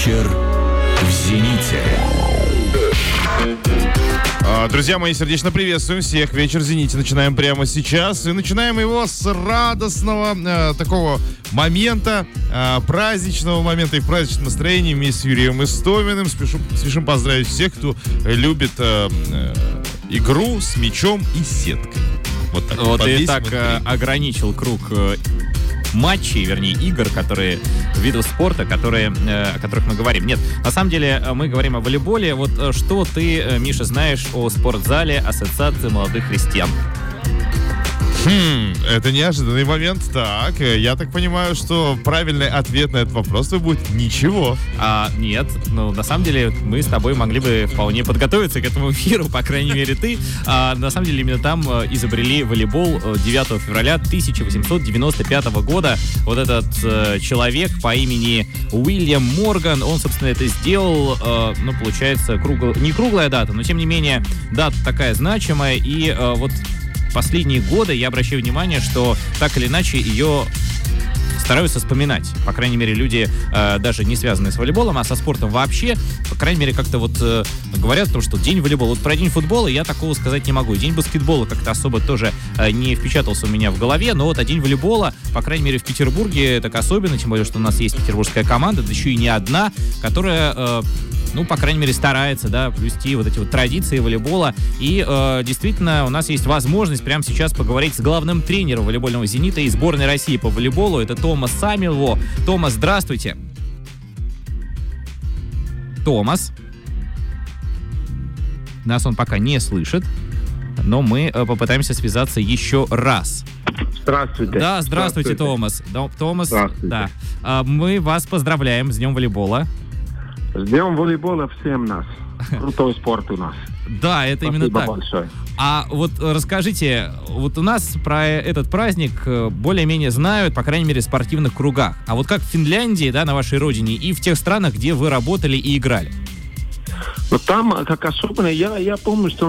Вечер в «Зените». Друзья мои, сердечно приветствуем всех. Вечер в «Зените» начинаем прямо сейчас. И начинаем его с радостного такого момента, праздничного момента и в праздничном настроении вместе с Юрием Истоминым. Спешим поздравить всех, кто любит игру с мячом и сеткой. Вот ты так ограничил круг матчей, вернее, игр, видов спорта, о которых мы говорим. Нет, на самом деле мы говорим о волейболе. Вот что ты, Миша, знаешь о спортзале Ассоциации молодых христиан? Это неожиданный момент. Так, я так понимаю, что правильный ответ на этот вопрос будет ничего. Нет, на самом деле мы с тобой могли бы вполне подготовиться к этому эфиру, по крайней мере ты. На самом деле именно там изобрели волейбол 9 февраля 1895 года. Вот этот человек по имени Уильям Морган, он, собственно, это сделал, получается, не круглая дата, но тем не менее дата такая значимая, и вот последние годы я обращаю внимание, что так или иначе ее стараются вспоминать. По крайней мере, люди, даже не связанные с волейболом, а со спортом вообще, по крайней мере, как-то говорят о том, что день волейбола. Вот про день футбола я такого сказать не могу. И день баскетбола как-то особо тоже не впечатался у меня в голове, но вот день волейбола, по крайней мере, в Петербурге так особенно, тем более, что у нас есть петербургская команда, да еще и не одна, которая по крайней мере, старается, плюсти вот эти вот традиции волейбола. И действительно, у нас есть возможность прямо сейчас поговорить с главным тренером волейбольного «Зенита» и сборной России по волейболу. Это Томас Самилво. Томас, здравствуйте. Томас. Нас он пока не слышит, но мы попытаемся связаться еще раз. Здравствуйте. Да, здравствуйте, Томас. Томас, здравствуйте. Да. Мы вас поздравляем с Днем волейбола. С Днем волейбола всем нас. Крутой спорт у нас. Да, это именно так. Спасибо большое. А вот расскажите, вот у нас про этот праздник более-менее знают, по крайней мере, в спортивных кругах. А вот как в Финляндии, на вашей родине, и в тех странах, где вы работали и играли? Но там, как особенно, я помню, что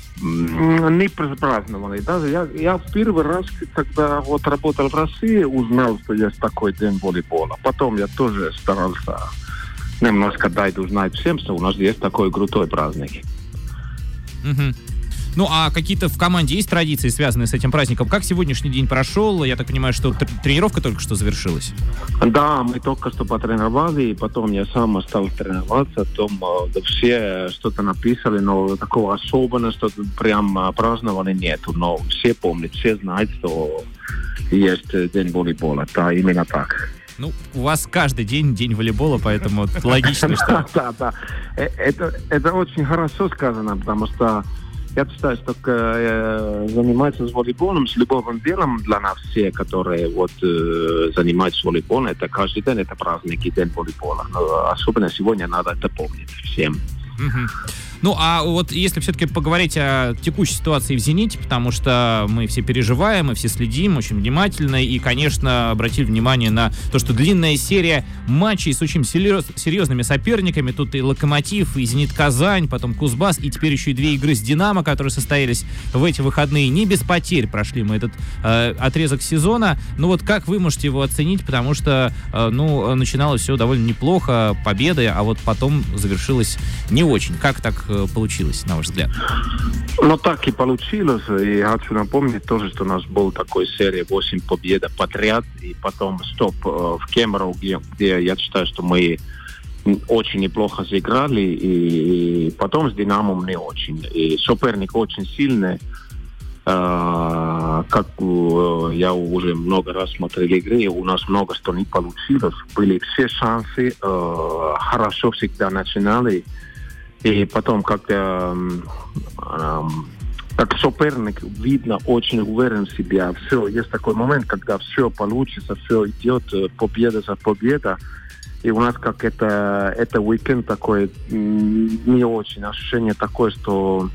не праздновали. Даже я в первый раз, когда работал в России, узнал, что есть такой день волейбола. Потом я тоже старался немножко дать узнать всем, что у нас есть такой крутой праздник. Угу. Ну, а какие-то в команде есть традиции, связанные с этим праздником? Как сегодняшний день прошел? Я так понимаю, что тренировка только что завершилась? Да, мы только что потренировали, и потом я сам стал тренироваться. Потом все что-то написали, но такого особенного, что прям праздновали нету. Но все помнят, все знают, что есть день волейбола. Да, именно так. Ну, у вас каждый день волейбола, поэтому логично, что... Да. Это очень хорошо сказано, потому что я считаю, что заниматься с волейболом, с любовным делом для нас все, которые занимаются волейболом, это каждый день, это праздник и день волейбола. Но особенно сегодня надо это помнить всем. Угу. Ну, а вот если все-таки поговорить о текущей ситуации в «Зените», потому что мы все переживаем, мы все следим очень внимательно и, конечно, обратили внимание на то, что длинная серия матчей с очень серьезными соперниками. Тут и «Локомотив», и «Зенит Казань», потом «Кузбасс», и теперь еще и 2 игры с «Динамо», которые состоялись в эти выходные. Не без потерь прошли мы этот отрезок сезона. Ну вот как вы можете его оценить, потому что, начиналось все довольно неплохо, победы, а вот потом завершилось не очень. Как так получилось, на ваш взгляд? Ну, так и получилось. И хочу напомнить тоже, что у нас была такая серия 8 побед подряд, и потом стоп в Кемерово, где я считаю, что мы очень неплохо сыграли, и потом с «Динамом» не очень. И соперник очень сильный. Как я уже много раз смотрел игры, у нас много что не получилось. Были все шансы, хорошо всегда начинали. И потом, как соперник, видно, очень уверен в себе. Все, есть такой момент, когда все получится, все идет победа за победой. И у нас как это уикенд такой, не очень. Ощущение такое, что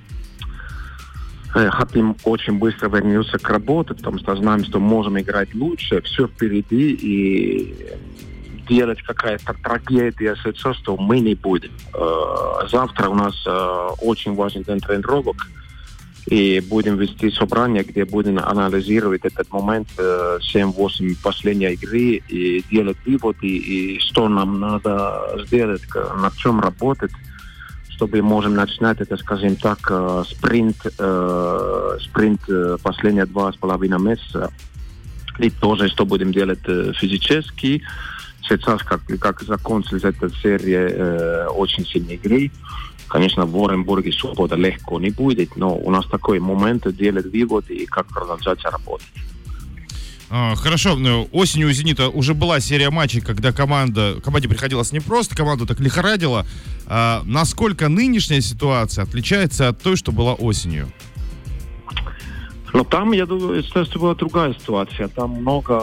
хотим очень быстро вернуться к работе, потому что знаем, что можем играть лучше. Все впереди, и делать какая-то трагедия, что мы не будем. Завтра у нас очень важный день тренировок. И будем вести собрание, где будем анализировать этот момент 7-8 последней игры и делать выводы, и что нам надо сделать, над чем работать, чтобы можем начинать это, скажем так, спринт последние 2,5 месяца. И тоже, что будем делать физически. Сейчас, как закончилась эта серия очень сильной игры, конечно, в Оренбурге суббота легко не будет, но у нас такой момент делать выводы и как продолжать работать. Хорошо, осенью у «Зенита» уже была серия матчей, когда команде приходилось непросто, команду так лихорадило. Насколько нынешняя ситуация отличается от той, что была осенью? Но там, я думаю, естественно, была другая ситуация. Там много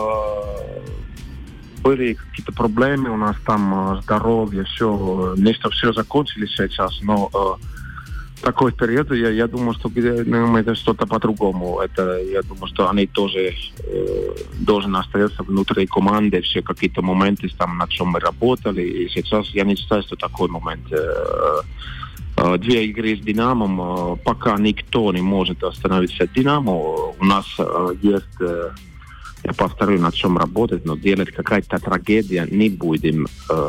были какие-то проблемы у нас, там здоровье, все, место все закончились сейчас, но такой период, я думаю, что это что-то по-другому. Это, я думаю, что они тоже должны остаться внутри команды, все какие-то моменты, там, над чем мы работали. И сейчас я не считаю, что такой момент. 2 игры с «Динамом», пока никто не может остановиться «Динамо». У нас есть, я повторю, над чем работать, но делать какая-то трагедия не будем.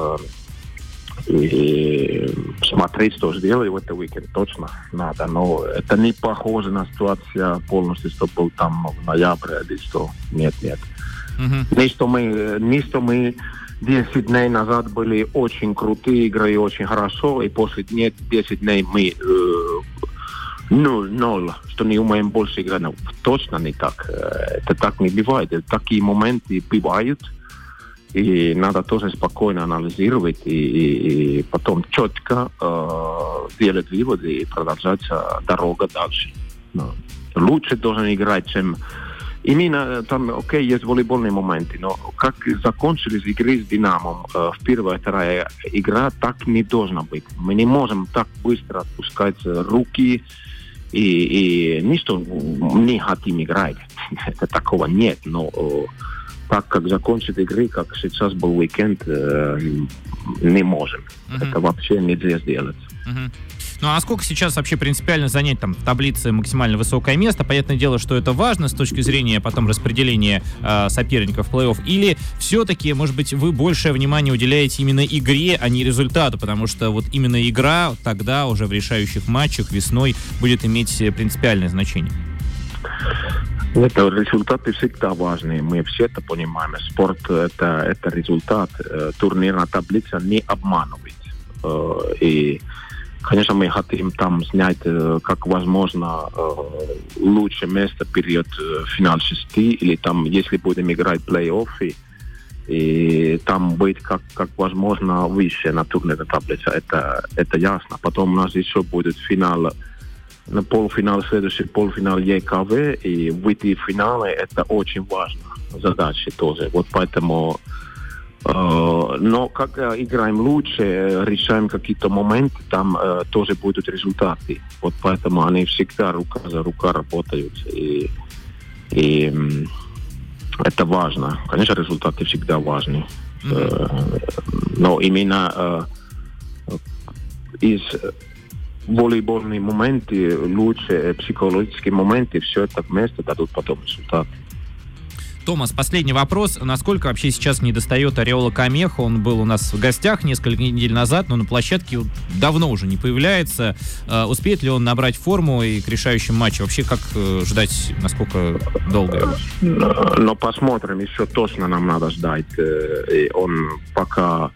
И смотреть, что сделали в этот уикенд, точно надо. Но это не похоже на ситуацию полностью, что был там в ноябре или что. Нет. Не что мы 10 дней назад были очень крутые игры, очень хорошо, и после 10 дней мы 0, что не умеем больше играть. Но точно не так. Это так не бывает. Такие моменты бывают. И надо тоже спокойно анализировать и потом четко делать выводы и продолжать дорога дальше. Но лучше должен играть, чем... Именно там, есть волейбольные моменты, но как закончились игры с «Динамом», в первая, вторая игра, так не должно быть. Мы не можем так быстро отпускать руки и ничто не хотим играть. Это такого нет, но... Так как закончить игры, как сейчас был уикенд, не можем. Это вообще нельзя сделать. Ну а сколько сейчас вообще принципиально занять там в таблице максимально высокое место? Понятное дело, что это важно с точки зрения потом распределения соперников в плей-офф. Или все-таки, может быть, вы большее внимание уделяете именно игре, а не результату? Потому что вот именно игра тогда уже в решающих матчах весной будет иметь принципиальное значение. Это результаты всегда важны. Мы все это понимаем. Спорт это результат. Турнирная таблица не обманывает. И, конечно, мы хотим там снять как возможно лучшее место перед финал 6, или там, если будем играть плей-оффы, и там быть как возможно выше на турнирной таблице. Это ясно. Потом у нас еще будет финал. На полуфинал, следующий полуфинал ЕКВ, и выйти в финале, это очень важно. Задача тоже. Вот поэтому, но как играем лучше, решаем какие-то моменты, там тоже будут результаты. Вот поэтому они всегда рука за рука работают. И это важно. Конечно, результаты всегда важны. Но именно из волейбольные моменты, лучшие психологические моменты, все это вместе дадут потом результат. Томас, последний вопрос. Насколько вообще сейчас недостает Ареола Камеха? Он был у нас в гостях несколько недель назад, но на площадке давно уже не появляется. Успеет ли он набрать форму и к решающим матчам? Вообще, как ждать, насколько долго? Но посмотрим, еще точно нам надо ждать. И он пока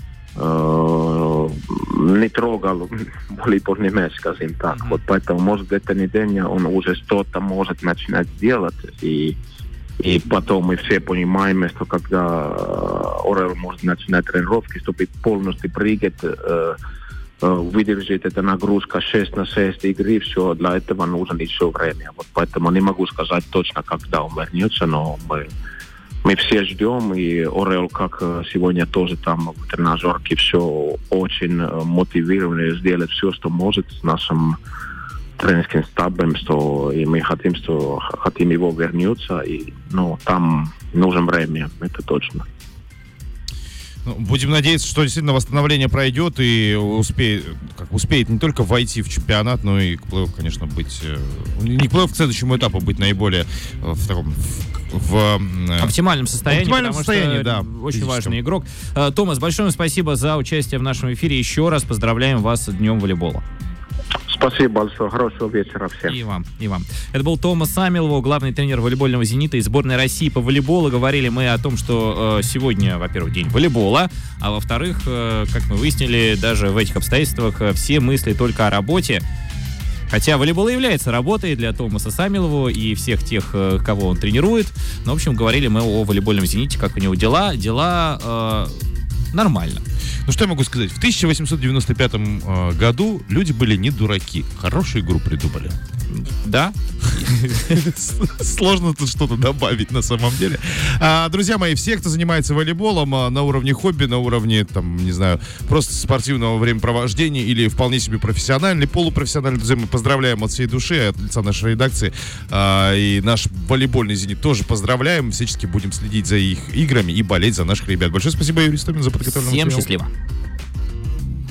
не трогал волейбольный мяч, скажем так. Вот поэтому, может, эта неделя он уже что-то может начинать делать. И потом мы все понимаем, что когда Орел может начинать тренировки, чтобы полностью прыгать, выдержать эту нагрузку 6-6 игры, все, для этого нужно еще время. Вот поэтому не могу сказать точно, когда он вернется, но мы все ждем, и Орел, как сегодня тоже там в тренажерке, все очень мотивированы сделать все, что может с нашим тренерским штабом, что и мы хотим его вернуться, и там нужно время, это точно. Ну, будем надеяться, что действительно восстановление пройдет и успеет не только войти в чемпионат, но и к плей-офф, конечно, быть... Не к плей-офф, к следующему этапу быть наиболее в таком... В оптимальном состоянии, да. Очень физическом. важный игрок. Томас, большое спасибо за участие в нашем эфире. Еще раз поздравляем вас с Днем волейбола. Спасибо большое. Хорошего вечера всем. И вам, и вам. Это был Томас Самилов, главный тренер волейбольного «Зенита» и сборной России по волейболу. Говорили мы о том, что сегодня, во-первых, день волейбола, а во-вторых, как мы выяснили, даже в этих обстоятельствах все мысли только о работе. Хотя волейбол и является работой для Томаса Самилова и всех тех, кого он тренирует. Но, в общем, говорили мы о волейбольном «Зените», как у него дела. Дела нормально. Ну, что я могу сказать? В 1895 году люди были не дураки. Хорошую игру придумали. Да? Сложно тут что-то добавить на самом деле. Друзья мои, все, кто занимается волейболом на уровне хобби, на уровне, там, не знаю, просто спортивного времяпровождения или вполне себе профессиональный, полупрофессиональный, друзья, мы поздравляем от всей души, от лица нашей редакции. И наш волейбольный «Зенит» тоже поздравляем. Всячески будем следить за их играми и болеть за наших ребят. Большое спасибо, Юрий Стомин, за подготовленный Всем материал. счастливо.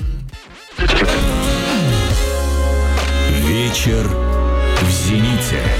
Вечер в «Зените».